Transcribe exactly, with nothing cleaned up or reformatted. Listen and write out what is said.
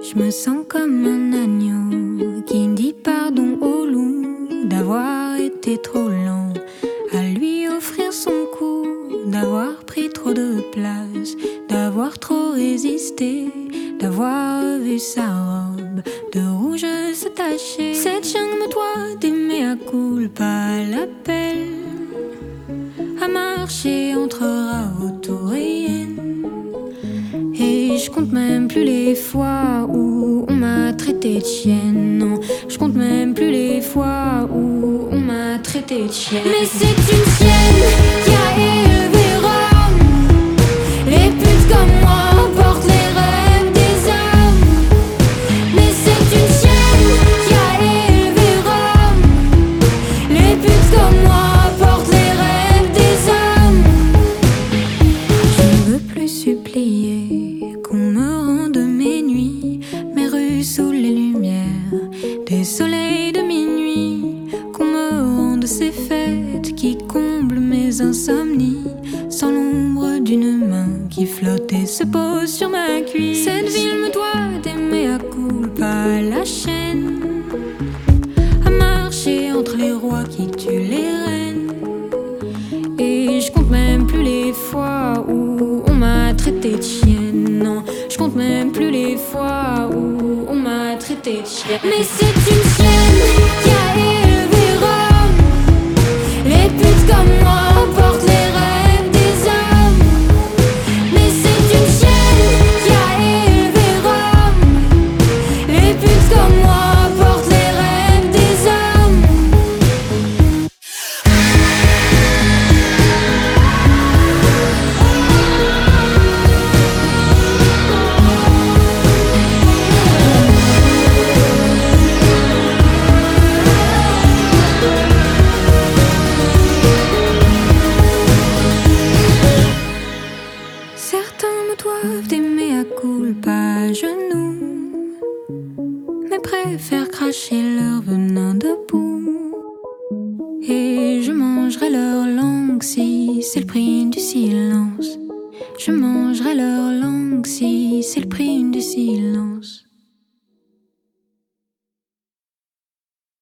Je me sens comme un agneau qui dit pardon au loup d'avoir été trop lent à lui offrir son cou, d'avoir pris trop de place, d'avoir trop résisté, d'avoir vu sa robe de rouge se tacher. Cette jungle me doit d'aimer à culpa, l'appel à marcher entre rats et hyènes. Et je compte même plus les fois où on m'a traité de chienne. Non, je compte même plus les fois où on m'a traité de chienne. Mais c'est une chienne qui a élevé Rome. Les putes comme moi portent les rêves des hommes. Mais c'est une chienne qui a élevé Rome. Les putes comme moi portent les rêves des hommes. Je ne veux plus supplier qu'on me rende mes nuits, mes rues sous les lumières des soleils de minuit, qu'on me rende ces fêtes qui comblent mes insomnies, sans l'ombre d'une main qui flotte et se pose sur ma cuisse. Cette ville me doit d'aimer à culpa, la chaîne à marcher entre les rois qui tuent les reines. Et je compte même plus les fois où on m'a traité de chienne. Non, je compte même plus les fois où on m'a traité de chienne. Mais c'est une chienne qui a élevé Rome. Les putes comme moi portent les rêves des hommes. Mais c'est une chienne qui a élevé Rome. Les putes comme moi portent les rêves des hommes. Certains me doivent d'aimer à culpa à genoux, mais préfèrent cracher leur venin debout. Et je mangerai leur langue si c'est le prix du silence. Je mangerai leur langue si c'est le prix du silence.